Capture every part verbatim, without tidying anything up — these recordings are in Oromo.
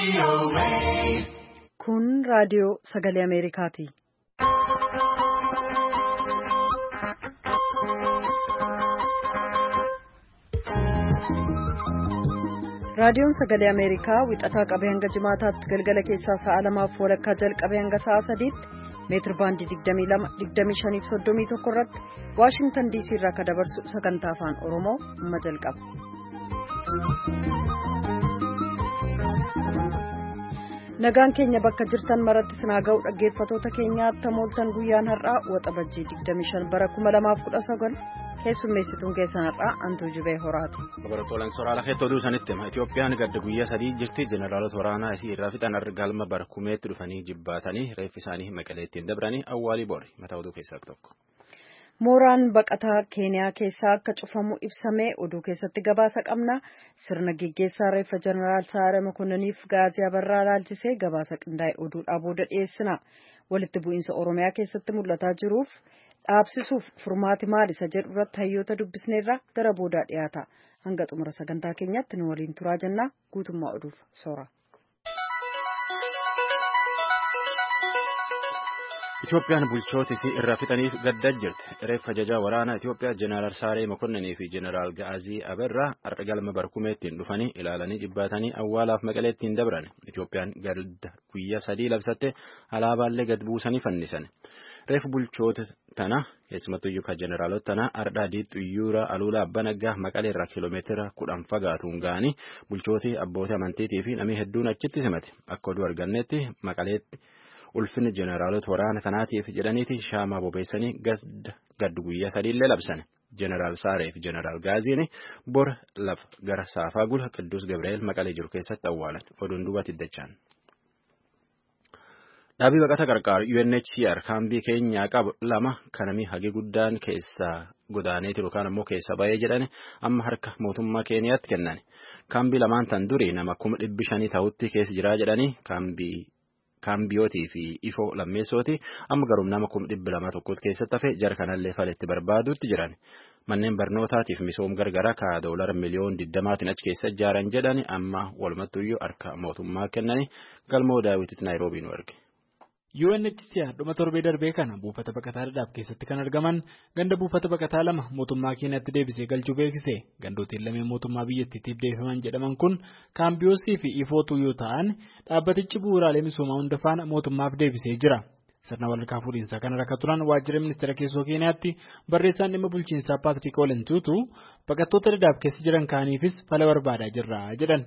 Kun raadiyoo sagalee Ameerikaati. Raadiyoon sagalee Ameerikaa wixataa qabee hanga jimaataatti galgala keessaa sa'a lamaaf walakkaa jalqabee hanga sa'a sadiitti meetir baandii digdamii lama digdamii shanii fi soddomii tokko irratti Waashingtan D C irraa kan dabarsu sagantaa afaan Oromoo amma jalqaba. Nagaan keenya bakka jirtan maratti sinaa ga'u dhaggeeffatoota keenyaatti tamooltan guyyaan har'aa waxabajjii digdamii shan bara kuma lamaaf kudha sagal keessummeessituun keessan har'aa Antuu Jibee Horaati. Laboraatooleen soraala keettoo duusanitti hima Itoophiyaan gadda guyyaa sadii jirti jeneraalota waraanaa isii irraa fixan galma barkumeetti dhufanii jibbaatanii reeffi isaanii maqaleettiin dabranii awwaalii boori mataa oduu keessaa tokko. Mooraan baqataa Keeniyaa keessaa akka cufamu ibsamee oduu keessatti gabaasa qabna. Sirna geggeessaa reeffa jeneraal Saare Mokonniiniif gaazii abarraa laalchisee gabaasa qindaa'e oduudhaa booda dhiyeessina. Walitti bu'iinsa Oromiyaa keessatti mul'ataa jiruuf dhaabsisuuf furmaati maal isa jedhu irratti hayyoota dubbisneerra gara boodaa dhiyaata. Hanga xumura sagantaa keenyatti nu waliin turaa jennaa guutummaa oduuf soora. Itoophiyaan bulchoota isii irraa fixaniif gaddaa jirti. Reeffa ajajaa waraanaa Itoophiyaa jeneraal Saaree Mokonniinii fi jeneraal Gaazii Abarraa har'a galma barkumeettiin dhufanii ilaalanii jibbaatanii awwaalaaf maqaleettiin dabran. Itoophiyaan gadda guyyaa sadii labsatte alaabaallee gad buusanii fannisan. Reeffa bulchoota tana keessumattuu kan jeneraalota tana ardhaa diixxuyyuura aluulaa abbaa naggaa maqalee irraa kiiloomeetira kudhan fagaatuun ga'anii bulchooti abbootii amantiitii fi namni hedduun achitti simate. Akka oduu argannetti maqaleetti. Ulfinni jeneraalota waraana tanaatiif jedhaniiti shaamaa bobeessanii gaddu guyyaa sadiillee labsan. Jeneraal Saaree fi jeneraal Gaaziin bor lafa gara saafaa gula Qidduus Gabri'eel maqalee jiru keessatti awwaalan. Oduun duubatti iddachaan. Dhaabii baqata qarqaaru U N H C R kaambii keenyaa qabu lama kanamii hagi guddaan keessaa godaaneeti yookaan ammoo keessa ba'ee jedhani amma harka mootummaa Keeniyaatti kennan. Kaambii lamaan tan durii nama kuma dhibbi shanii ta'utti keessa jiraa jedhanii kaambii. Kaambiyootii fi ifoo lammeessooti amma garuu nama kuma dhibba lama tokkotti keessatti hafe jara kanallee faletti barbaaduutti jiran manneen barnootaatiif misoom gargaraa ka doolara miliyoon digdamaatiin achi keessa ijaaran jedhani amma walumattuyyuu harka mootummaa kennani galmoo daawwititti naayiroobii nu erge. U N H C R dhuma torbee darbee kana buufata baqataa Dadaab keessatti kan argaman ganda buufata baqataa lama mootummaa Keeniyaatti deebisee galchuu beeksise. Gandootiin lameen mootummaa biyyattiitiif deebifaman jedhaman kun kaambiyoosii fi ifootuu yoo ta'an dhaabbatichi bu'uuraalee misoomaa hunda faana mootummaaf deebisee jira. Sirna walharkaa fuudhinsaa kana irra turan waajjira ministeera keessoo Keeniyaatti barreessaan dhimma bulchiinsaa Paatrik Olentuutu baqattoota Dadaab keessa jiran kaaniifis fala barbaadaa jirra jedhan.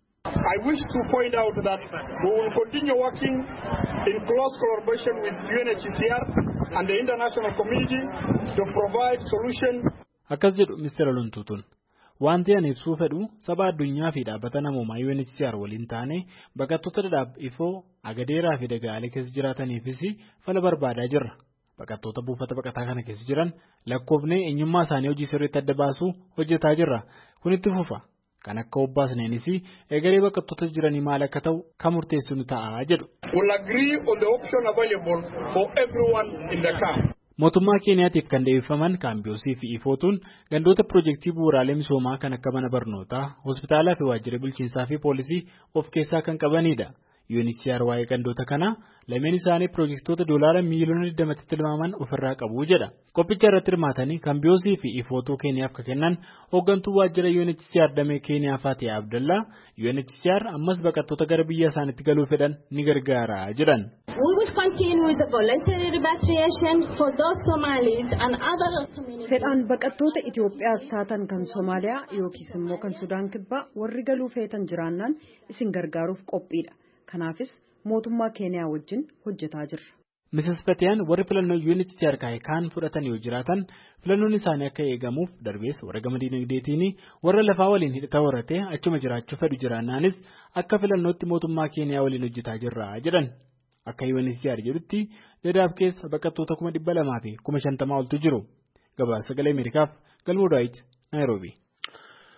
I wish to point out that we will continue working in close collaboration with U N H C R and the international community to provide solution. Akkas jedhu ministeera Olentuutuun. Wanti ani ibsuu fedhu saba addunyaa fi dhaabbata namoomaa U N H C R waliin taane baqattoota Dadaab ifoo agadeeraa fi dagaalee keessa jiraataniifis fala barbaadaa jirra. Baqattoota buufata baqataa kana keessa jiran lakkoofnee eenyummaa isaanii hojii sirriitti adda baasuu hojjetaa jirra. Kun itti fufa. Kan akka obbaasneenis egeree baqattoota jiranii maal akka ta'u kan murteessu nu ta'a jedhu. We'll agree on the option available for everyone in the camp. Mootummaa Keeniyaatiif kan deebifaman kaambiyoosii fi ifootuun gandoota piroojeektii bu'uuraalee misoomaa kan akka mana barnootaa, hospitaalaa fi waajjira bulchiinsaa fi poolisii of keessaa kan qabanidha. U N H C R waa'ee gandoota kana lameen isaanii piroojeektoota doolaara miiliyoona digdamatti tilmaaman ofirraa qabu jedha. Qophicha irratti hirmaatanii kaambiyoosii fi ifootuu Keeniyaaf kan kennan hooggantuu waajjira U N H C R damee Keeniyaa Faatee Abdallaa U N H C R ammas baqattoota gara biyya isaaniitti galuu fedhan ni gargaara jedhan. We will continue with the voluntary repatriation for those Somalis and other communities. Fedhaan baqattoota Itoophiyaas taatan kan Somaaliyaa yookiis immoo kan Sudaan kibbaa warri galuu feetan jiraannaan isin gargaaruuf qophiidha. Kanaafis mootummaa Keeniyaa wajjin hojjetaa jirra. Missis Fatiyaan warri filannoo U N H C R kaa'e kaan fudhatan yoo jiraatan filannoon isaanii akka eegamuuf darbees warra gama dinagdeetiin warra lafaa waliin hidhata horatee achuma jiraachuu fedhu jiraannaanis akka filannootti mootummaa Keeniyaa waliin hojjetaa jirra jedhan. Akka U N H C R jedhutti Dadaab keessa baqattoota kuma dhibba lamaa fi kuma shantamaa oltu jiru. Gabaasa sagalee Ameerikaaf galmoo daawit Naayiroobii.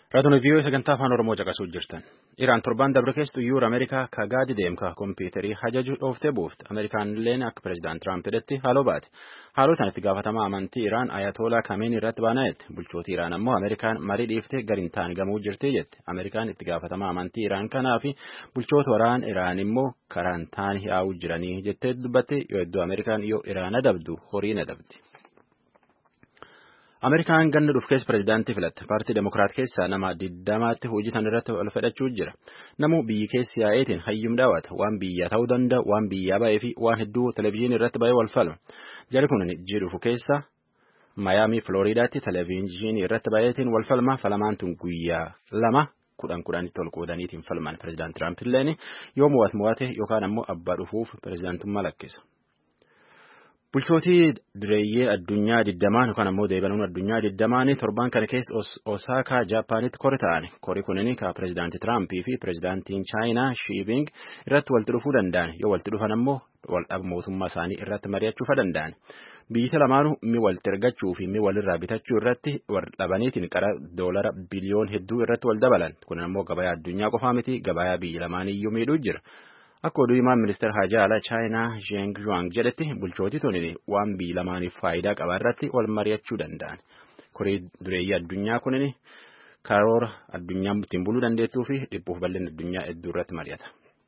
Raadiyoo vii'oo sagantaa afaan Oromoo caqasuu jirtan. Iraan torbaan dabre keessattuu yuura Ameerikaa ka gaadi deemka kompiitarii hajaju dhooftee buufte. Ameerikaan illeen akka pireezidaant Tiraamp jedhetti haaloo baate. Haaloo sanatti gaafatamaa amantii Iraan Ayatolaa Kameen irratti baana'etti. Bulchooti Iraan ammoo Ameerikaan marii dhiiftee gadi hin taane gamuu jirti jette. Ameerikaan itti gaafatamaa amantii Iraan kanaa fi bulchoota waraana Iraan immoo karaan taane yaa'uu jiranii jettee dubbatte yoo iddoo Ameerikaan yoo Iraan adabdu horiin adabdi. Ameerikaan ganna dhufu keessa pireezidaantii filatte. Paartii Demokiraat keessaa nama digdamaatti hojii tan irratti wal fedhachuu jira. Namu biyyi keessi yaa'eetiin hayyum daawwata. Waan biyyaa ta'uu danda'a, waan biyyaa ba'ee fi waan hedduu televezyiinii irratti ba'ee wal falma. Jari kun ji'a dhufu keessa Maayaamii Filooriidaatti televezyiinii irratti ba'eetiin wal falma. Falamaan tun guyyaa lama kudhan kudhanitti ol qoodaniitiin falman. Pireezidaant Tiraamp illeen yoo mo'at mo'ate yookaan ammoo abbaa dhufuuf pireezidaantummaa lakkisa. Bulchootii direeyyee addunyaa digdamaan yookaan ammoo deebanuun addunyaa digdamaanii torban kana keessa Osaakaa Jaapaanitti kori ta'an. Kori kunini ka pireezidaantii Tiraampii fi pireezidaantiin Chaayinaa Shiibing irratti walitti dhufuu danda'an. Yoo walitti dhufan ammoo waldhaba mootummaa isaanii irratti mari'achuufa danda'an. Biyyi lamaanuu mi walitti ergachuu fi mi walirraa bitachuu irratti waldhabaniitiin qara doolara biliyoon hedduu irratti wal dabalan. Kun ammoo gabayaa addunyaa qofaa miti gabayaa biyyi lamaaniyyuu miidhuu jira. Akka oduu himaan ministeera hajaa alaa Chaayinaa Zheng Yuang jedhetti bulchootii tuni waan biyyi lamaaniif faayidaa qaba irratti wal mari'achuu danda'an. Korii dureeyyii addunyaa kunin karoora addunyaan ittiin buluu dandeettuu fi dhiphuuf bal'inni addunyaa hedduu irratti mari'ata.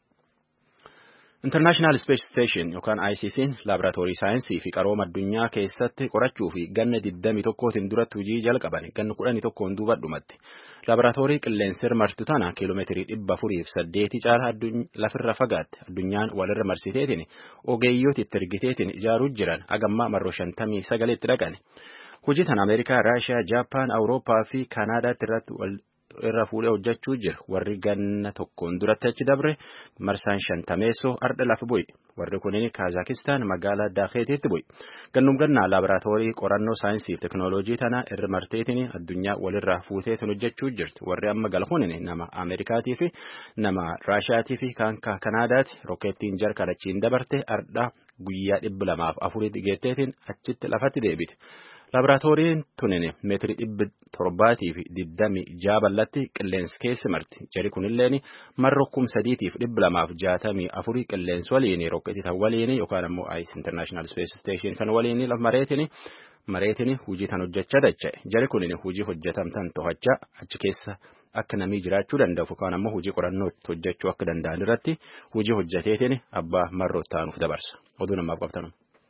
International Space Station yookaan I C C'n laaboraatoorii saayinsii fi qarooma addunyaa keessatti qorachuu fi ganna digdamii tokkootiin duratti hojii jalqaban ganna kudhanii tokkoon duuba dhumatti. Laaboraatoorii qilleensa martu tana kiiloomeetirii dhibba afurii fi saddeetii caala lafirra fagaatte addunyaan walirra marsiteetiin ogeeyyooti itti ergiteetiin ijaaruu jiran hagammaa marroo shantamii sagaleetti dhaqan. Hojii tan Ameerikaa, Raashiyaa, Jaappaan, Awurooppaa fi Kaanaadaatti irratti irra fuudhee hojjechuu jira. Warri ganna tokkoon duratti achi dabre marsaan shantameessoo ardha lafa bu'i. Warri kunin Kaazakistaan magaalaa Daakeetiitti bu'i. Gannum gannaa laaboraatoorii qorannoo saayinsii fi teknooloojii tana irra marteetiin addunyaa walirraa fuuteetiin hojjechuu jirti. Warri amma galhuun nama Ameerikaatii fi nama Raashiyaatii fi kan Kanaadaati. Rokkeettiin jarkanachiin dabarte ardha guyyaa dhibba lamaaf afurii geetteetiin achitti lafatti deebiti. Laaboraatooriin tunin meetirii dhibba torbaatii fi digdamii ja'a bal'atti qilleensa keessa marti. Jari kunilleen marroo kum sadiitiif dhibba lamaaf jaatamii afurii qilleensa waliin rokketii tan waliin yookaan ammoo Ice International Space Station kan waliin laf mareetiin mareetiin hojii tan hojjechaa dacha'e. Jari kunin hojii hojjetamtan to'achaa achi keessa akka namii jiraachuu danda'u yookaan ammoo hojii qorannoo hojjechuu akka danda'an irratti hojii hojjeteetiin abbaa marroo taanuuf dabarsa. Oduu namaaf qabtanu.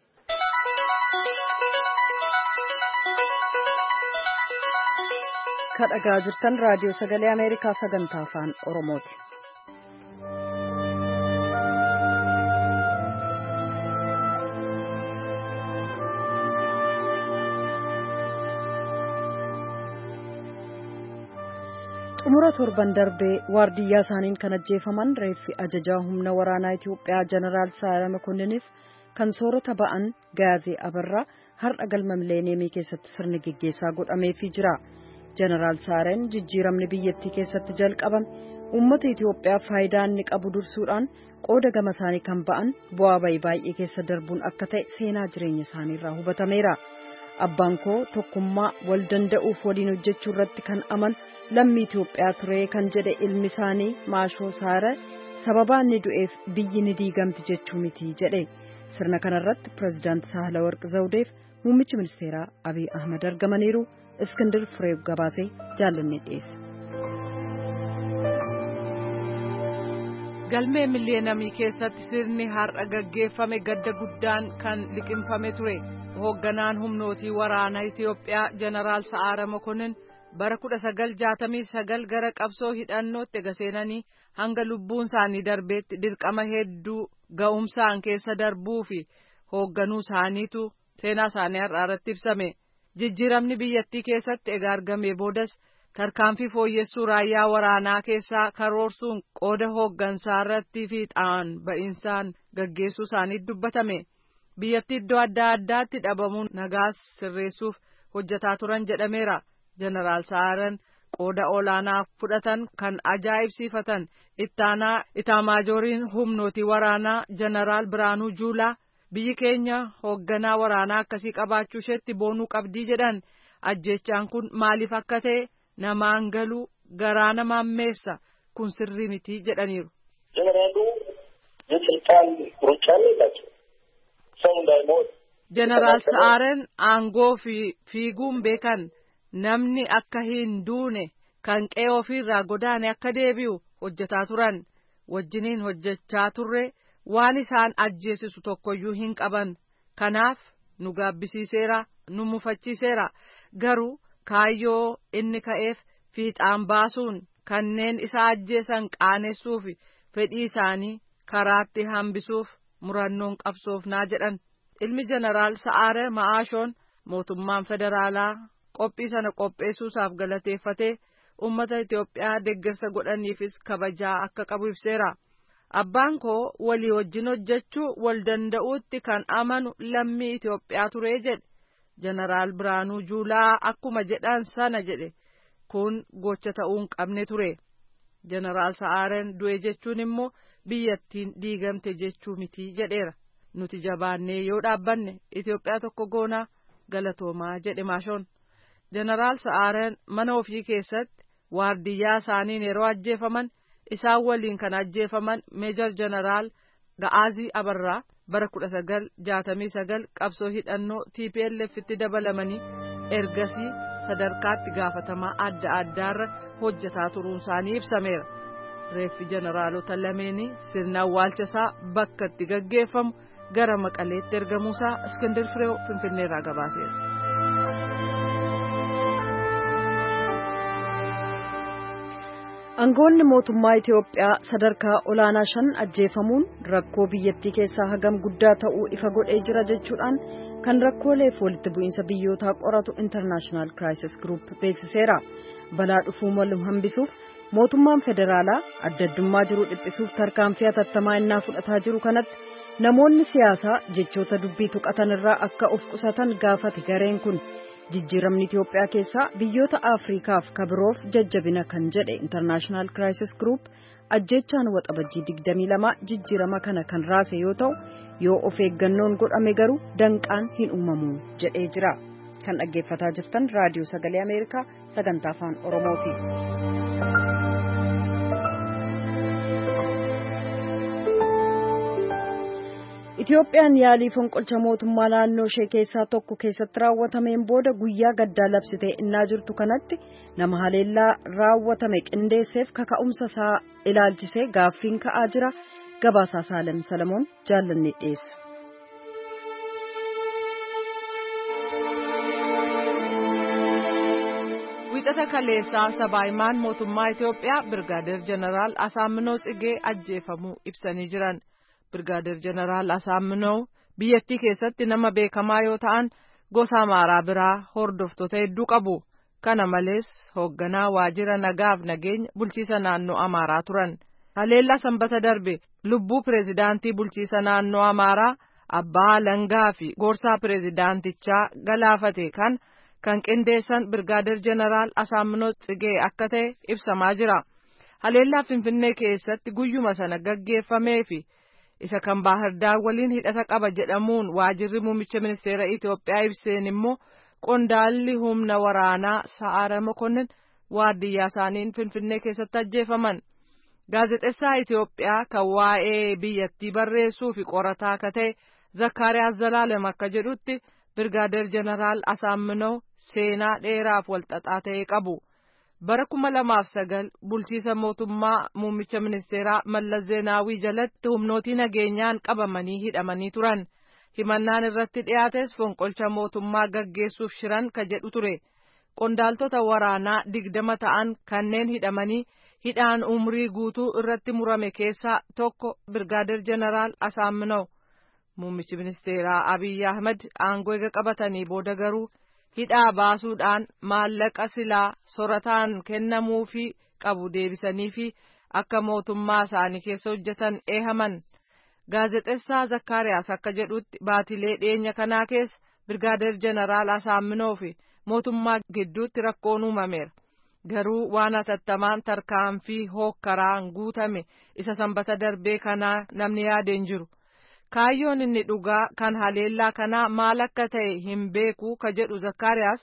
Kadhagaa jirtan raadiyoo sagalee Ameerikaa sagantaa afaan Oromooti. Xumura torban darbee waardiyyaa isaaniin kan ajjeefaman reeffi ajajaa humna waraanaa Itiyoophiyaa Jeneraal Saaraa Mekonniiniif kan soorata ba'an Gaazee Abarraa har'a galma mileeniyeemii keessatti sirni geggeessaa godhameefii jira. Jeneraal Saareen jijjiiramni biyyattii keessatti jalqabame uummata Itiyoophiyaaf faayidaa inni qabu dursuudhaan qooda gama isaanii kan ba'an bu'aa bayii baay'ee keessa darbuun akka ta'e seenaa jireenya isaaniirraa hubatameera. Abbaan koo tokkummaa wal danda'uuf waliin hojjechuu irratti kan aman lammii Itiyoophiyaa ture kan jedhe ilmi isaanii Maashoo Saaree sababaa inni du'eef biyyi ni diigamti jechuu miti jedhe. Sirna kanarratti pireezidaant Saahilawarq Zawudeef muummichi ministeeraa Abiy Ahmed argamaniiru. Iskindir Fireew gabaasee jaallanne dhiyeessa. Galmee miliyeenamii keessatti sirni har'a gaggeeffame gadda guddaan kan liqimfame ture. Hoogganaan humnootii waraanaa Itiyoophiyaa Jeneraal Sa'aaraa Mokonnin bara kudha sagal jaatamii sagal gara qabsoo hidhannootti ega seenanii hanga lubbuun isaanii darbeetti dirqama hedduu ga'umsaan keessa darbuu fi hoogganuu isaaniitu seenaa isaanii har'aa irratti ibsame. Jijjiiramni biyyattii keessatti egaa argamee boodas tarkaanfii fooyyessuu raayyaa waraanaa keessaa karoorsuun qooda hooggansaa irratti fiixaan ba'insaan gaggeessuu isaaniitu dubbatame. Biyyattii iddoo adda addaatti dhabamuun nagaas sirreessuuf hojjetaa turan jedhameera. Jeneraal Saareen qooda olaanaa fudhatan kan ajaa'ibsiifatan ittaanaa itaamaajooriin humnootii waraanaa Jeneraal Biraanuu Juulaa biyyi keenya hoogganaa waraanaa akkasii qabaachuu isheetti boonuu qabdii jedhan. Ajjechaan kun maaliif akka ta'e namaan galuu garaa nama ammeessa kun sirrii miti jedhaniiru. ጀነራሉ የስልጣን ሩጫ አላቸው ሰው እንዳይሞት Jeneraal Sa'aaren aangoo fi fiiguun beekan namni akka hin duune kan qe'ee ofiirraa godaane akka deebi'u hojjetaa turan wajjiniin hojjechaa turre waan isaan ajjeesisu tokkoyyuu hin qaban kanaaf nu gaabbisiiseera nu mufachiiseera garuu kaayyoo inni ka'eef fiixaan baasuun kanneen isa ajjeesan qaanessuuf fedhii isaanii karaatti hambisuuf murannoon qabsoofnaa jedhan. Ilmi Jeneraal Sa'aare Ma'aashoon mootummaan federaalaa qophii sana qopheessuusaaf galateeffatee uummata Itoophiyaa deeggarsa godhaniifis kabajaa akka qabu ibseera. Abbaan koo walii wajjin hojjechuu wal danda'uutti kan amanu lammii Itoophiyaa ture jedhe. Jeneraal Biraanuu Juulaa akkuma jedhan sana jedhe kun gocha ta'uu hin qabne ture. Jeneraal Sa'aareen du'e jechuun immoo biyyattiin diigamte jechuu miti jedheera. Nuti jabaannee yoo dhaabbanne Itoophiyaa tokko goonaa galatoomaa jedhe Maashoon. Jeneraal Sa'aareen mana ofii keessatti waardiyyaa isaaniin yeroo ajjeefaman isaan waliin kan ajjeefaman Meejor Jeneraal Ga'aazii Abarraa bara kudha sagal jaatamii sagal qabsoo hidhannoo T P L F itti dabalamanii ergasii sadarkaatti gaafatamaa adda addaarra hojjetaa turuun isaanii ibsameera. Reeffi jeneraalota lameenii sirna awwaalchasaa bakka itti gaggeeffamu gara Maqaleetti ergamuusaa Iskindir Fireew Finfinneerraa gabaaseera. Aangoonni mootummaa Itoophiyaa sadarkaa olaanaa shan ajjeefamuun rakkoo biyyattii keessaa hagam guddaa ta'uu ifa godhee jira jechuudhaan kan rakkooleef walitti bu'iinsa biyyootaa qoratu International Crisis Group beeksiseera. Balaa dhufuu malu hambisuuf mootummaan federaalaa adda addummaa jiru dhiphisuuf tarkaanfii hatattamaa innaa fudhataa jiru kanatti namoonni siyaasaa jechoota dubbii tuqatan irraa akka of qusatan gaafate gareen kun jijjiiramni Itoophiyaa keessaa biyyoota Afriikaaf kabiroof jajjabina kan jedhe International Crisis Group ajjechaan waxabajjii digdamii lama jijjiirama kana kan raase yoo ta'u yoo of eeggannoon godhame garuu danqaan hin uumamu jedhee jira. Kan dhaggeeffataa jirtan raadiyoo sagalee Ameerikaa sagantaa afaan Oromooti. Itoophiyaan yaalii fonqolcha mootummaa naannoo ishee keessaa tokko keessatti raawwatameen booda guyyaa gaddaa labsitee innaa jirtu kanatti nama haleellaa raawwatame qindeesseef kaka'umsa isaa ilaalchisee gaaffiin ka'aa jira. Gabaasaa Saalem Salamoon jaallannee dhiyeessa. Wiixata kaleessaa sabaahimaan mootummaa Itoophiyaa Birgaadeer Jeneraal Asaaminoo Tsigee ajjeefamuu ibsanii jiran. Birgaadeer Jeneraal Asaaminoo biyyattii keessatti nama beekamaa yoo ta'an gosa Amaaraa biraa hordoftoota hedduu qabu. Kana malees hoogganaa waajjira nagaaf nageenya bulchiisa naannoo Amaaraa turan. Haleellaa sanbata darbe lubbuu pireezidaantii bulchiisa naannoo Amaaraa Abbaa Langaa fi gorsaa pireezidaantichaa galaafate kan kan qindeessan Birgaadeer Jeneraal Asaaminoo Tsigee akka ta'e ibsamaa jira. Haleellaa Finfinnee keessatti guyyuma sana gaggeeffamee fi isa kan Baahir Daar waliin hidhata qaba jedhamuun waajjirri muummicha ministeera Itoophiyaa ibseen immoo qondaalli humna waraanaa Sa'aare Mokonnin waardiyyaa isaaniin Finfinnee keessatti ajjeefaman. Gaazexeessaa Itoophiyaa kan waa'ee biyyattii barreessuu fi qorataa akka ta'e Zakkaariyaas Zalaalem akka jedhutti Birgaadeer Jeneraal Asaaminoo seenaa dheeraaf walxaxaa ta'e qabu. Bara kuma lamaaf sagal bulchiisa mootummaa muummicha ministeeraa Mallas Zeenaawii jalatti humnootii nageenyaan qabamanii hidhamanii turan. Himannaan irratti dhiyaates fonqolcha mootummaa gaggeessuuf shiran ka jedhu ture. Qondaaltota waraanaa digdama ta'an kanneen hidhamanii hidhaan umrii guutuu irratti murame keessaa tokko Birgaadeer Jeneraal Asaaminoo. Muummichi ministeeraa Abiy Ahmed aangoo eega qabatanii booda garuu hidhaa baasuudhaan maallaqa silaa sorataan kennamuufii qabu deebisanii fi akka mootummaa isaanii keessa hojjetan eehaman. Gaazexeessaa Zakkaariyaas akka jedhutti baatilee dhiyeenya kanaa keessa Birgaadeer Jeneraal Asaaminoo fi mootummaa gidduutti rakkoon uumameera. Garuu waan hatattamaan tarkaanfii hookkaraan guutame isa sanbata darbee kanaa namni yaadeen jiru. Kaayyoon inni dhugaa kan haleellaa kanaa maal akka ta'e hin beeku ka jedhu Zakkaariyaas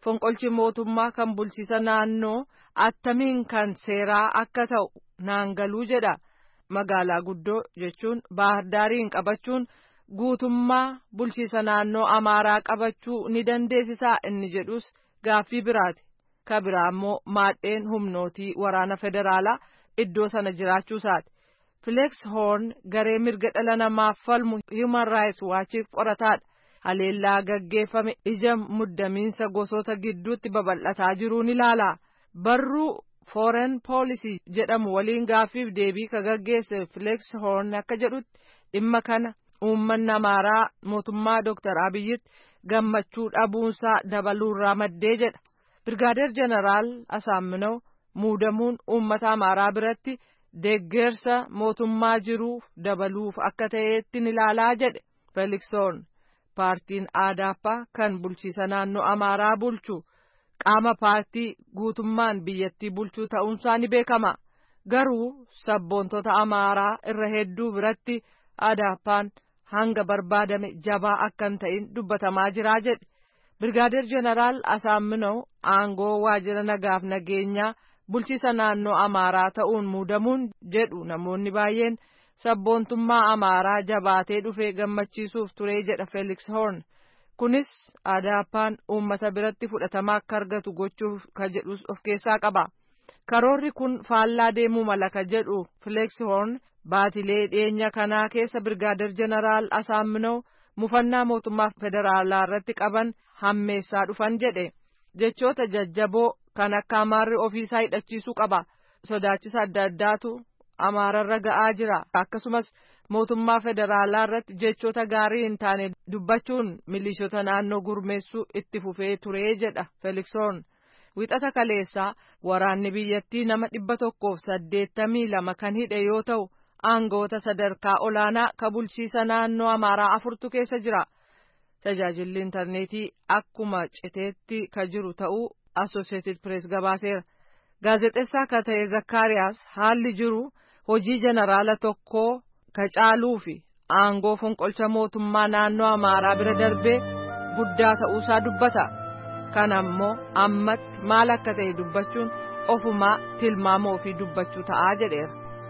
fonqolchi mootummaa kan bulchiisa naannoo attamiin kan seeraa akka ta'u naan galuu jedha. Magaalaa guddoo jechuun Baahirdaariin qabachuun guutummaa bulchiisa naannoo Amaaraa qabachuu ni dandeessisaa inni jedhus gaaffii biraati. Ka biraa immoo maadheen humnootii waraana federaalaa iddoo sana jiraachuusaati. Flex Horn garee mirga dhala namaaf falmu Human Rights Watchiif qorataadha. Haleellaa gaggeeffame ija muddamiinsa gosoota gidduutti babal'ataa jiruun ilaala. Barruu Foreign Policy jedhamu waliin gaaffiif deebii ka gaggeesse Flex Horn akka jedhutti dhimma kana uummanni Amaaraa mootummaa Doktar Abiyyitti gammachuu dhabuunsaa dabaluurraa maddee jedha. Birgaadeer Jeneraal Asaaminaw muudamuun uummata Amaaraa biratti deeggarsa mootummaa jiruuf dabaluuf akka ta'eetti ni ilaalaa jedhe. Felix Horn paartiin Aadaapaa kan bulchiisa naannoo Amaaraa bulchu qaama paartii guutummaan biyyattii bulchuu ta'uunsaa ni beekama. Garuu sabboontota Amaaraa irra hedduu biratti Aadaapaan hanga barbaadame jabaa akka hin ta'in dubbatamaa jira jedhe. Birgaadeer Jeneraal Asaaminaw aangoo waajjira nagaaf nageenyaa bulchiisa naannoo Amaaraa ta'uun muudamuun jedhu namoonni baay'een sabboontummaa Amaaraa jabaatee dhufee gammachiisuuf ture jedha Felix Horn. Kunis Aadaapaan uummata biratti fudhatama akka argatu gochuuf ka jedhus of keessaa qaba. Karoorri kun faallaa deemuu mala ka jedhu Felix Horn baatilee dhiyeenya kanaa keessa Birgaadeer Jeneraal Asaaminaw mufannaa mootummaa federaalaa irratti qaban hammeessaa dhufan jedhe. Jechoota jajjaboo kan akka Amaarri ofiisaa hidhachiisuu qaba. Sodaachisa adda addaatu Amaararra ga'aa jira. Akkasumas mootummaa federaalaa irratti jechoota gaarii hin taane dubbachuun milishoota naannoo gurmeessuu itti fufee ture jedha Felix Horn. Wixata kaleessaa waraanni biyyattii nama dhibba tokkoof saddeettamii lama kan hidhe yoo ta'u aangoota sadarkaa olaanaa ka bulchiisa naannoo Amaaraa afurtu keessa jira. Tajaajilli intarneetii akkuma citeetti ka jiru ta'uu Associated Press gabaaseera. Gaazexeessaa ka ta'e Zakkaariyaas haalli jiru hojii jeneraala tokkoo ka caaluu fi aangoo fonqolcha mootummaa naannoo Amaaraa bira darbee guddaa ta'uusaa dubbata. Kana immoo ammatti maal akka ta'e dubbachuun ofumaa tilmaama ofii dubbachuu ta'aa jedheera.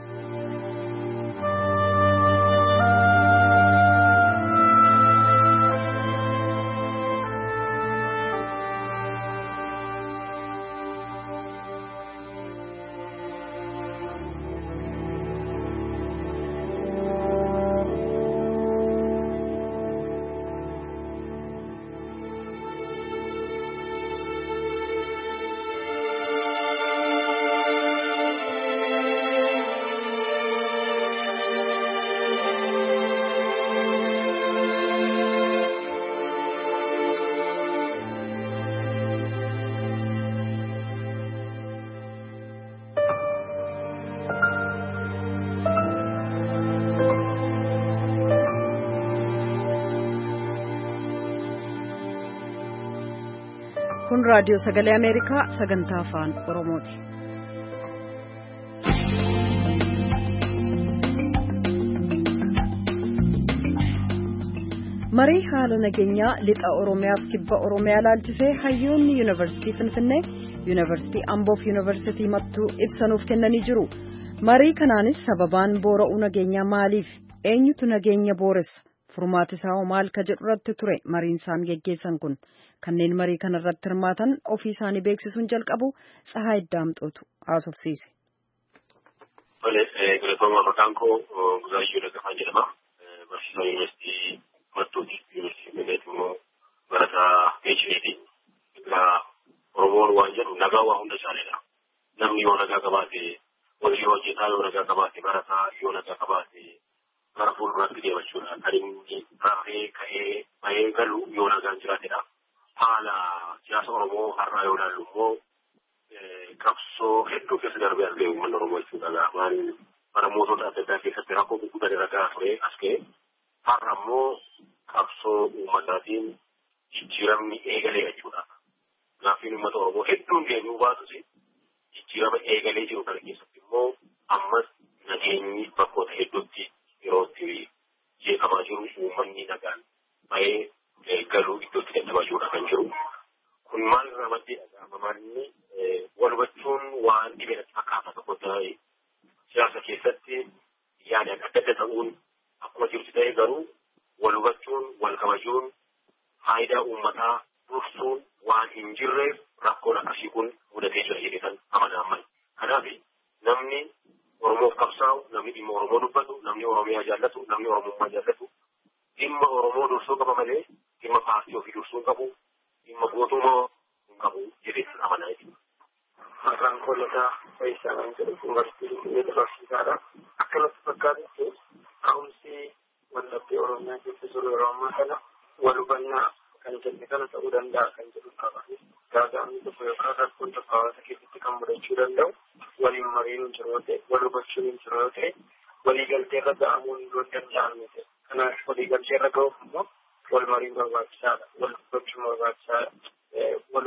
Kun raadiyoo sagalee Ameerikaa sagantaa afaan Oromooti. Marii haala nageenyaa lixa Oromiyaaf kibba Oromiyaa laalchisee hayyoonni Yuunivarsiitii Finfinnee, Yuunivarsiitii Amboof Yuunivarsiitii Mattuu ibsanuuf kennanii jiru. Marii kanaanis sababaan boora'uu nageenyaa maaliif? Eenyutu nageenya booressa? Furmaati isaa maal ka jedhu irratti ture mariin isaan geggeessan kun. Kanneen marii kana irratti hirmaatan ofii isaanii beeksisuun jalqabu Tsahaay Daamxootu haasofsiise. Tole, galatooma maqaan koo Guzaayyoo Daggafaan jedhama. Barsiisaa Yuunivarsiitii Mattuuti. Yuunivarsiitii Finfinneetti immoo barataa P H D. Egaa Oromoon waan jedhu nagaa waa hunda caaledha. Namni yoo nagaa qabaate, hojii hojjetaa yoo nagaa qabaate, barataa yoo nagaa qabaate gara fuulduraatti deemachuudha. Kan inni rafee ka'ee bahee galu yoo nagaan jiraatedha. Haala siyaasa Oromoo har'aa yoo ilaallu immoo qabsoo hedduu keessa darbee argee uummanni Oromoo jechuudha. Maal bara mootota adda addaa keessatti rakkoo gurguddaa dalagaa ture as ga'e. Har'a immoo qabsoo uummataatiin jijjiiramni eegalee jechuudha. Gaaffiin uummata Oromoo hedduun deemuu baatus jijjiirama eegalee jiru kana keessatti immoo ammas nageenyi bakkoota hedduutti yerootti jeeqamaa jiru uummanni nagaan bahee galuu iddootti dadhabaa jiruudha kan jiru. Kun maal irraa siyaasa keessatti yaada adda adda ta'uun akkuma jirtu ta'e garuu wal hubachuun wal kabajuun faayidaa uummataa dursuun waan hin jirreef rakkoon akkasii kun mudatee jira jedhee kan amanaan. Kanaaf namni Oromoof qabsaa'u, namni dhimma Oromoo dubbatu, namni Oromiyaa jaallatu, namni Oromummaa jaallatu dhimma Oromoo dursuu qaba malee dhimma paartii ofii dursuu qabu, dhimma gootummaa hin qabu jedhee amanaa jechuudha. Maqaan koolataa Faayisaa kan jedhu yuunivarsiitii Finfinnee barsiisaadha. Akkanatti fakkaatutti ka'umsi waldhabdee Oromiyaa keessa jiru yeroo ammaa kana wal hubannaa kan jenne kana ta'uu danda'a kan jedhu qaba. Gaaga'amni tokko yookaan rakkoon tokko hawaasa keessatti kan mudachuu danda'u waliin mariin jiru yoo ta'e, wal hubachuun hin jiru yoo ta'e, walii galtee irra ga'amuun yoo danda'amu ta'e. Kanaaf walii galtee irra ga'uuf immoo wal mariin barbaachisaadha, wal hubachuun barbaachisaadha. Wal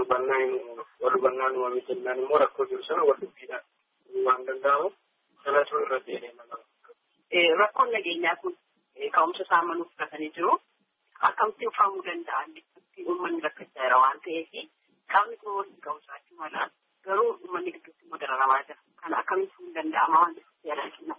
hubannaan uumamee jennaan immoo rakkoo jiru sana wal dubbiidhaan waan danda'amu sanatu irra deemee nama. Rakkoon nageenyaa kun ka'umsa isaa manuu fudhatanii jiru. Akkamitti uffaamuu danda'an uummanni rakkachaa jira waan ta'eef qaamni kun waliin ka'umsaachuu mala garuu uummanni gidduutti immoo dararamaa jira. Kana akkamitti fuun danda'ama waan jedhan kenna.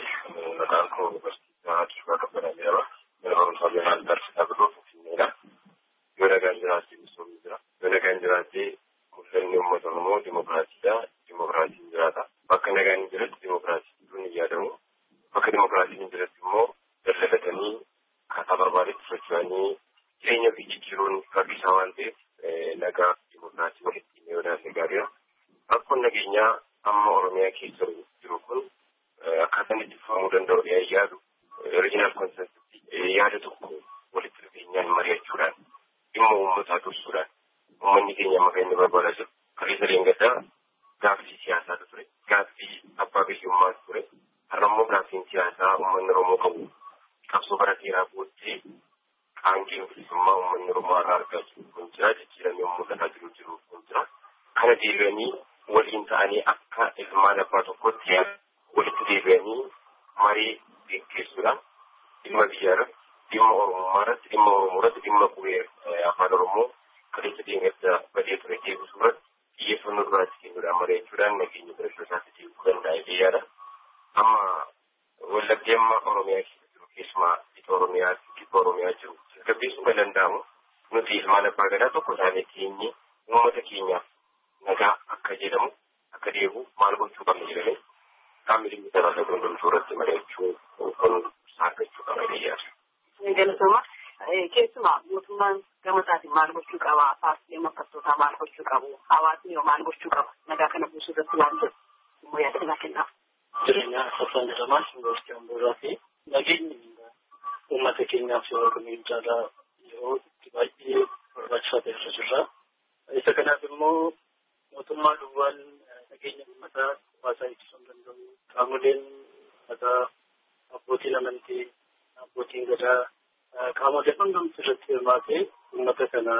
Maqaan koo barsiisaa Kifaa Kabbanaa jedhama. Mana barumsaa Beenaan Barsiisaa Birroo Finfinneedha. Yoo nagaan jiraatee misoomni jira. Yoo nagaan jiraatee mul'anni uummata Oromoo dimokiraasiidha. Dimokiraasiin jiraata. Bakka nagaan hin jiretti dimokiraasiin hin yaadamu. Bakka dimokiraasiin hin jiretti immoo dallalatanii akkaataa barbaadetti socho'anii jireenya ofii jijjiiruun rakkisaa waan ta'eef nagaa dimokiraasii walitti yoo daandii gaariidha. Rakkoon nageenyaa amma Oromiyaa keessa jiru kun akkaataan itti fufamuu danda'u yaadu oriijinaal konseptii yaada tokko walitti dhufeenyaan mari'achuudhaan dhimma uummataa dursuudhaan uummanni keenya amma kan inni barbaadaa jiru kaleessa leengaddaa gaaffii siyaasaatu ture. Gaaffii abbaa biyyummaatu ture. Har'a immoo gaaffiin siyaasaa uummanni Oromoo qabu qabsoo bara dheeraa booddee qaangeen bilisummaa uummanni Oromoo irraa argaa jiru kun jira. Jijjiiramee mul'ataa jiru jiru kun jira. Kana deebi'anii waliin ta'anii akka ilmaan abbaa tokkotti walitti deebi'anii marii gaggeessuudhaan dhimma biyyaa irratti, dhimma Oromummaa irratti, dhimma Oromoo irratti, dhimma qubee afaan Oromoo kaleessa deemadda badee ture deebisuu irratti xiyyeeffannoo duraatti kennuudhaan mari'achuudhaan nageenya barachuu isaatti deebisuu danda'a yaada. Amma wallabdee amma Oromiyaa keessa jiru keessumaa itti Oromiyaa kibba Oromiyaa jiru gaggeessuu kan danda'amu nuti ilmaan abbaa gadaa tokko taanee keenye uummata keenyaaf nagaa akka jedhamu akka deebi'u maal gochuu qabna jedhanii qaamni dhimmi talaallaa gondomtuu irratti mari'achuu kun saakachuu qaba jedhanii. Galatoomaa keessumaa mootummaan gama isaatiin maal gochuu qaba? Paartiileen morkattootaa maal gochuu qabu? Hawaasni yoo maal gochuu qaba? Nagaa kana buusuu irratti waan jiru immoo yaada kennaaf. Jireenya Hassaan jedhamaa Yuunivarsiitii Amboorraa fi nageenyi uummata keenyaaf yeroo kamiin caalaa yeroo itti baay'ee barbaachisaa ta'e jirra. Isa kanaaf immoo mootummaa duwwaan nageenya uummataa hawaasaa ittisuu hin danda'u. Qaamoleen uummataa, abbootiin amantii, abbootiin gadaa, qaamoleen hundumti irratti hirmaatee uummata kana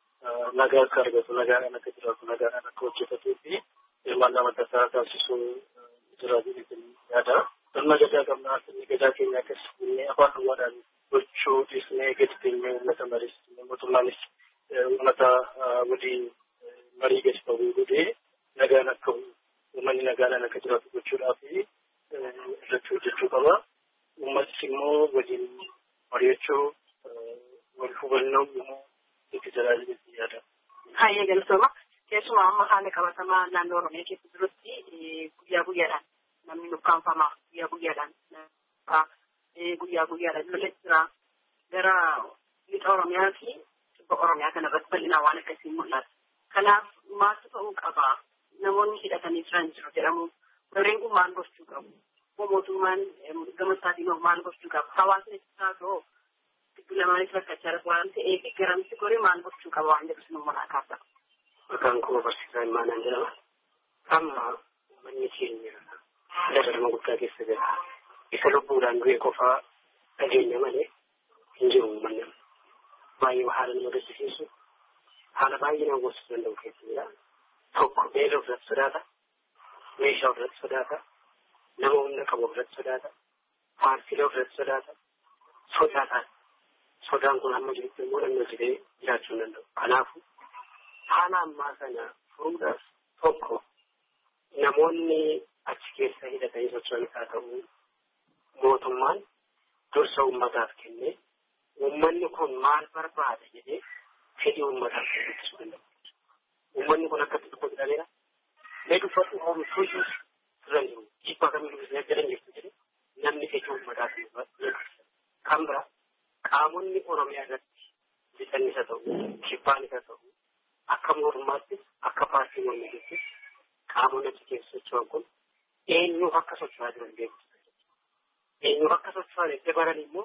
nagaa akka argatu, nagaan akka jiraatu, nagaan akka hojjetuu fi hirmaannaa mataa isaa taasisuu jiraatu yaada. Sirna gadaa qabnaa sirni gadaa keenya akkasii afaan duwwaadhaan gochuu dhiisnee gadi teenyee uummata mariisisnee mootummaanis uummata waliin marii gadi ba'uu godhee nagaan akka uummanni nagaan akka jiraatu gochuudhaaf irratti hojjechuu qaba. Uummatis immoo waliin mari'achuu wal hubannoo immoo itti tajaajiluutti yaada. Hayyee galatooma. Keessumaa amma haala qabatamaa naannoo Oromiyaa keessa jirutti guyyaa guyyaadhaan namni nukkaanfamaa guyyaa guyyaadhaan guyyaa guyyaadhaan lola jira. Gara lixa Oromiyaa fi kibba Oromiyaa kana irratti bal'inaan waan akkasii mul'ata. Kanaaf maaltu ta'uu qaba? Namoonni hidhatanii jiran jiru jedhamu. Warreen kun maal gochuu qabu? Mootummaan gama isaatiin maal gochuu qaba? Hawaasni isaa ta'oo giddu lamaanis rakkachaa jira waan ta'eef garamsi goree maal gochuu qaba waan jedhu sinuu mul'ata kaasa. Maqaan koo barsiisaa Imaanaan jedhama. Amma uummanni keenya dararama guddaa keessa jira. Isa lubbuudhaan du'e qofaa dhageenya malee hin jiru uummanni. Baay'ee haala nama gaddisiisu, haala baay'ee nama gorsuu danda'u keessa jira. Tokko beela ofirratti sodaata, meeshaa ofirratti sodaata, nama humna qabu ofirratti sodaata, paartiilee ofirratti sodaata, sodaataan. Sodaan kun hamma jirutti immoo dhannoo jedhee jiraachuu hin danda'u. Kanaafuu haala ammaa kana furuudhaaf tokko namoonni achi keessa hidhatanii socho'an socho'anis haa ta'u mootummaan dursa uummataaf kennee uummanni kun maal barbaada jedhee fedhii uummataaf kennuu danda'u. Uummanni kun akkatti tokko jedhameera. Mee dubbatu oomishuu turan jiru. Dhiibbaa kamiyyuu biyya jedhan jirtu jedhe namni fedhii uummataaf kennuu kan biraa qaamonni Oromiyaa irratti bitannis haa ta'u kibbaanis haa ta'u akka mootummaattis akka paartii mormittis qaamonni achi keessa socho'an kun eenyuuf akka socho'aa jiran beeku. Eenyuuf akka socho'an itti baran immoo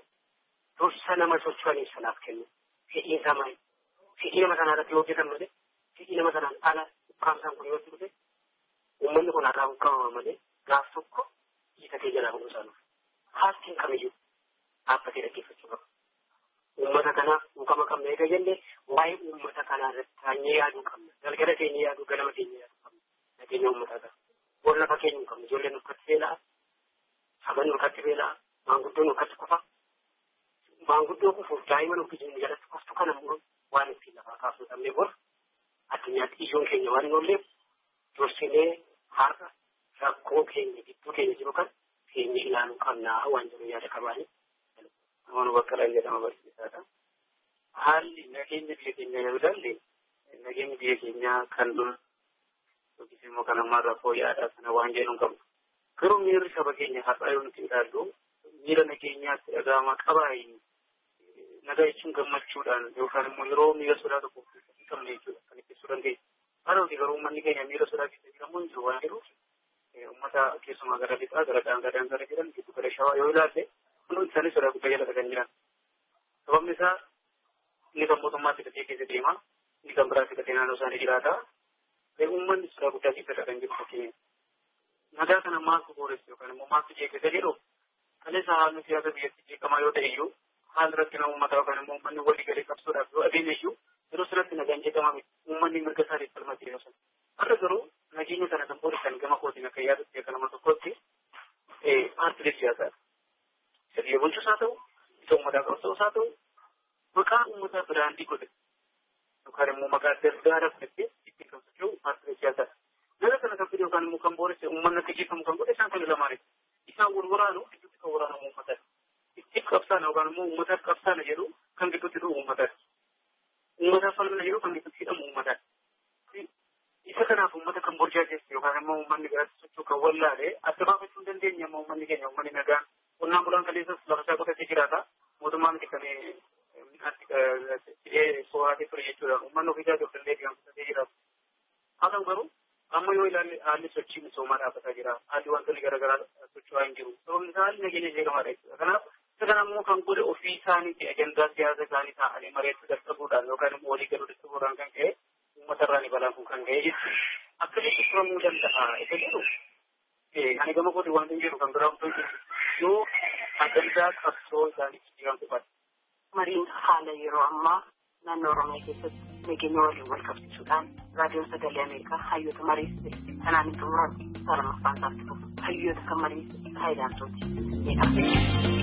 dursa nama socho'aniif sanaaf kennu. Fedhiin isaa maali? Fedhii nama sanaa irratti hojjetan malee fedhii nama sanaan ala ukkaamsaan kun yoo dhufe uummanni kun har'aa ukkaamama malee gaaf tokko hiikatee jalaa bahuu isaanuuf. Paartiin kamiyyuu dhaabbatee dhaggeeffachuu qaba. Uummata kanaaf muukama qabna eega jennee waa'ee uummata kanaa irratti taanyee yaaduu qabna. Galgala teenyee yaaduu ganama teenyee yaaduu qabna. Nageenya uummataa qaba. Boor lafa keenya hin qabnu. Ijoolleen nukkatti beela'a. Saban nukkatti beela'a. Maanguddoon nukkatti kufa. Maanguddoo kufuuf daa'ima nukkatti jiru jalatti kuftu kana immoo waan ittiin lafaa kaasuu dhabnee bor addunyaatti ijoon keenya waan hin oolleef dursinee har'a rakkoo keenya gidduu keenya jiru kan keenya ilaaluu qabnaa waan jiru yaada qabaani. Namoonni bakka dhaan jedhama barsiisaadha. Haalli nageenya biyya keenyaa yoo ilaalle nageenyi biyya keenyaa kan dur yookiis immoo kan ammaa rakkoo yaadaa kana waan jedhu qabdu. Garuu miirri saba keenya har'aa yoo nuti ilaallu miira nageenyaatti dhaga'amaa qabaayi. Nagaa jechuun gammachuudhaan yookaan immoo yeroo miira sodaa tokko hin qabne jechuudha kan ibsuu dandeenya. Haa ta'uutii garuu uummanni keenya miira sodaa keessa jiramu hin jiru waan jedhuuf uummata keessumaa gara lixaa gara daangaa daangaa jiran giddu gala shawaa yoo ilaalle hundi isaanii sodaa guddaa jala kan jiran. Sababni isaa inni kan mootummaatti gatee keessa deema, inni kan biraatti gatee naannoo isaanii jiraata. Uummanni sodaa guddaa keessa kan jiru fakkeenya. Nagaa kana maaltu booressu yookaan immoo maaltu jeeqisa jedhu kaleessa haalli siyaasa biyyatti jeeqamaa yoo ta'e iyyuu haalli rakkina uummataa yookaan immoo uummanni walii galee qabsuudhaaf yoo adeeme iyyuu yeroo sirratti nagaan jeeqamaa miti uummanni mirga isaaniif falmatee yoo sana. Har'a garuu nageenya kana kan booressan gama kootiin akka yaadatti akka nama tokkotti paartiilee siyaasaadha. Sirrii bulchuus haa ta'u, isa uummataa qabsaa'us haa ta'u, maqaa uummataa biraandii godhe yookaan immoo maqaa adda addaa rafettee ittiin kan socho'u paartiilee siyaasaadha. Nama kana kan fide yookaan immoo kan booresse uummanni akka jeeqamu kan godhe isaan kan lamaanii. Isaan wal waraanu gidduutti kan waraanamu uummataadha. Ittiin qabsaana yookaan immoo uummataaf qabsaana jedhu kan gidduutti dhufu uummataadha. Uummataaf falmina jedhu kan gidduutti hidhamu uummataadha. Isa kanaaf uummata kan burjaajessu yookaan immoo uummanni biraatti socho'u kan wallaalee adda baafachuu hin dandeenye amma uummanni keenya uummanni nagaan qonnaan bulaan kaleessas lafa isaa qotatee jiraata. Mootummaan miti kan hidhee soorratee ture jechuudha. Uummanni ofii isaa danda'ee kan qotatee jiraatu. Haa ta'u garuu amma yoo ilaalle haalli sochii misoomaa dhaabbataa jira. Haalli wantoonni garaagaraa socho'aa hin jiru. Sababni isaa haalli nageenya jeeqamaadha jechuudha. Kanaaf isa kana immoo kan godhe ofii isaaniiti ajandaa siyaasa isaanii taa'anii mari'achuu dadhabuudhaan yookaan immoo walii galuu dadhabuudhaan kan ka'e uummatarraa ni balaa kun kan ka'e jechuudha. Akkasitti turamuu danda'a. Isa jedhu ani gama kooti waan hin jedhu kan biraa otoo jiru yoo ajandaa qabsoo isaanii jiran qofadha. Mariin haala yeroo ammaa naannoo Oromiyaa keessatti nageenya waliin wal qabsiisuudhaan raadiyoon sagalee Ameerikaa hayyoota mariisise kanaan itti muramu salamaffaan isaatti dhufu hayyoota kan mariisise Haayilaansooti jedhama.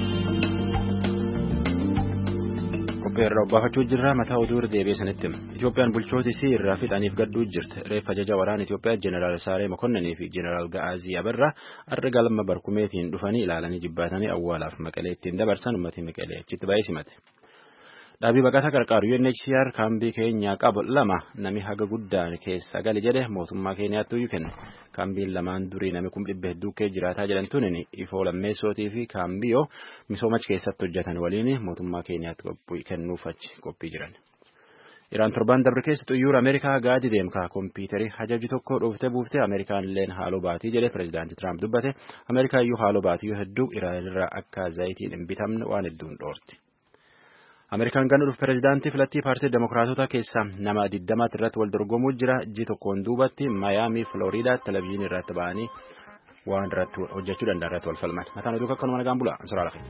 Qophii irraa obbaafachuu jirra mataa oduu irra deebi'ee sanitti Itoophiyaan bulchoota isii irraa fixaniif gadduu jirti. Reeffa ajaja waraana Itoophiyaa Jeneraal Saaree Mokonninii fi Jeneraal Ga'aazii Abarraa har'a galma barkumeetiin dhufanii ilaalanii jibbaatanii awwaalaaf Maqalee ittiin dabarsan uummatni Maqalee achitti baay'ee simate. Dhaabii baqataa qarqaaru U N H C R kaambii keenyaa qabu lama nami haga guddaan keessa gali jedhe mootummaa keenyaatti iyyuu kenne. Kaambiin lamaan durii nami kum dhibba hedduu kee jiraataa jedhamtuun ifoo lammeessootii fi kaambiyoo misoomachi keessatti hojjetan waliin mootummaa keenyaatti kennuuf achi qophii jiran. Iraan torban dabre keessa xuyyoora Ameerikaa gaadi deemkaa kompiitarii hajaju tokko dhooftee buuftee Ameerikaan illeen haaloo baatii jedhe pireezidaantii Tiraamp dubbate. Ameerikaa iyyuu haaloo baatii hedduu Iraan irraa akka zayitiin hin bitamne waan hedduun dhoorti. Ameerikaan gannuuf pireezidaantii filattii paartii Demokiraatota keessaa nama digdamaatti irratti wal dorgomuu jira. Ji tokkoon duubatti Maayaamii Filooriidaa televezyiinii irratti ba'anii waan irratti hojjechuu danda'an irratti wal falman. Mataan oduu akkanuma nagaan bula. Ansoraa lafe.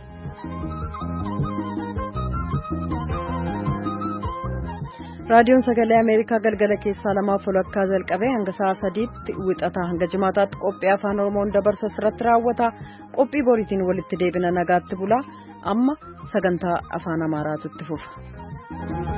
Raadiyoon Sagalee Ameerikaa galgala keessaa lamaaf walakkaa jalqabee hanga sa'a sadiitti wixataa hanga jimaataatti qophii afaan Oromoon dabarsu irratti raawwata. Qophii boriitiin walitti deebina nagaatti bula. Amma sagantaa afaan Amaaraatu itti fufa.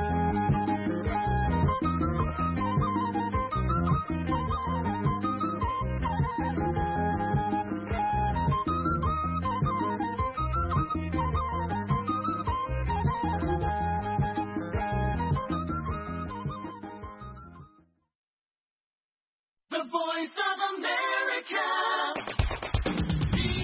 voice of America.